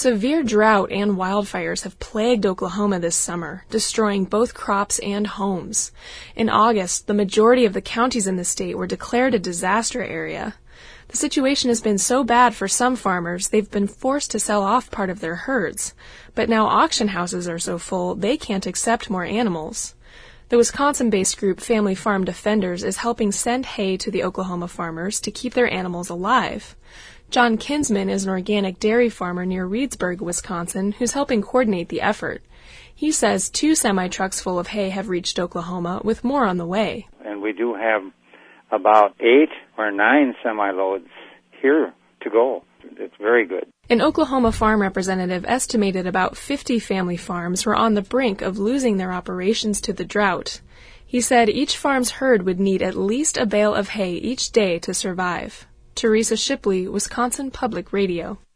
Severe drought and wildfires have plagued Oklahoma this summer, destroying both crops and homes. In August, the majority of the counties in the state were declared a disaster area. The situation has been so bad for some farmers, they've been forced to sell off part of their herds. But now auction houses are so full, they can't accept more animals. The Wisconsin-based group Family Farm Defenders is helping send hay to the Oklahoma farmers to keep their animals alive. John Kinsman is an organic dairy farmer near Reedsburg, Wisconsin, who's helping coordinate the effort. He says 2 semi-trucks full of hay have reached Oklahoma, with more on the way. And we do have about 8 or 9 semi-loads here to go. It's very good. An Oklahoma farm representative estimated about 50 family farms were on the brink of losing their operations to the drought. He said each farm's herd would need at least a bale of hay each day to survive. Teresa Shipley, Wisconsin Public Radio.